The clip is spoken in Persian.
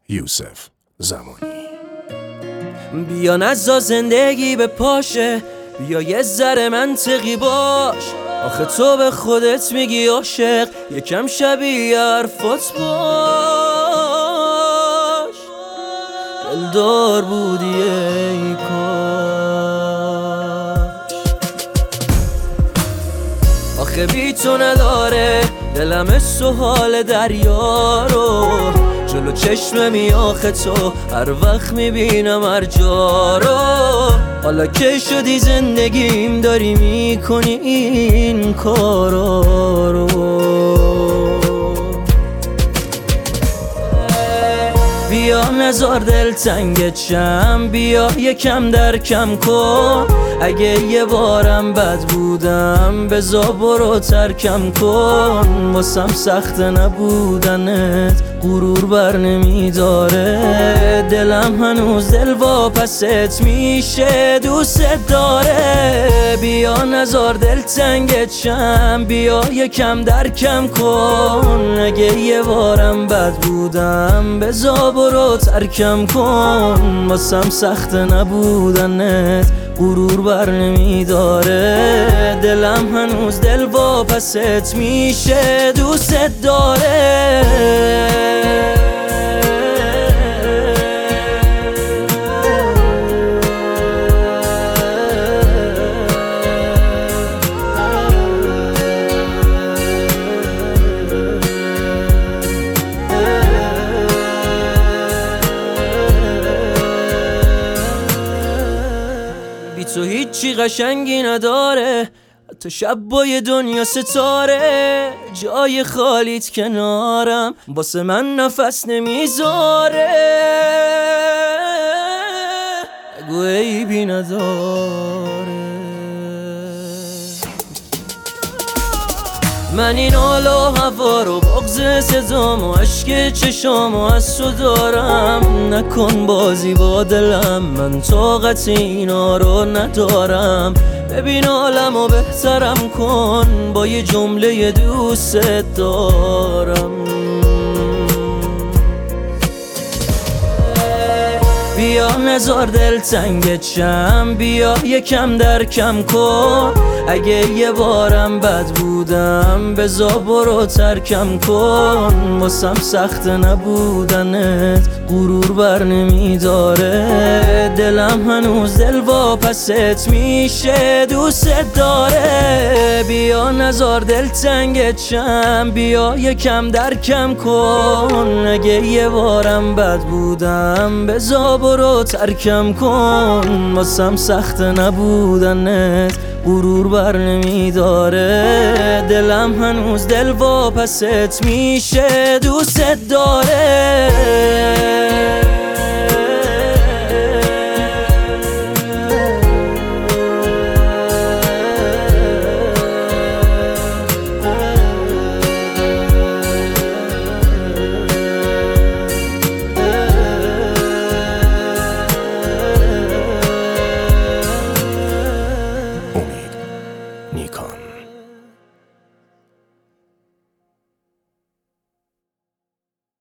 یوسف زمانی. بیا نزا زندگی به پاشه، بیا یه ذره منطقی باش. آخه تو به خودت میگی عاشق، یکم شبیه حرفات باش. دلدار بودی ای کاش. آخه بی تو نداره دلم سوال دریا رو، جلو چشممی آخه تو هر وقت میبینم هر جا رو. حالا که شدی زندگیم داری میکنی این کارا رو. بیا نزار دل تنگت شم، بیا یکم درکم کن. اگه یه بارم بد بودم بزا برو ترکم کن. واسم سخت نبودنت غرور بر نمیداره، دلم هنوز دل واپست میشه دوست داره. بیا نزار دل تنگت شم، بیا یکم درکم کن. اگه یه بارم بد بودم بزا برو ترکم کن. واسم سخت نبودنت غرور بر نمیداره، دلم هنوز دل واپست میشه دوست داره. بی تو هیچی قشنگی نداره، حتی شب با یه دنیا ستاره. جای خالیت کنارم واسه من نفس نمیذاره. اگه عیبی نداره. من این حال و هوا رو بغض صدام و عشق چشام و از تو دارم. نکن بازی با دلم، من طاقت اینا رو ندارم. ببین حالم و بهترم کن با یه جمله دوست دارم. بیا نزار دل تنگت شم، بیا یکم درکم کن. اگه یه بارم بد بودم بزا برو ترکم کن. واسم سخت نبودنت غرور بر نمیداره، دلم هنوز دل واپست میشه دوست داره. بیا نزار دل تنگت شم، بیا یکم درکم کن. اگه یه بارم بد بودم بزا برو ترکم کن. واسم سخت نبودنت غرور بر نمیداره، دلم هنوز دل واپست میشه دوست داره.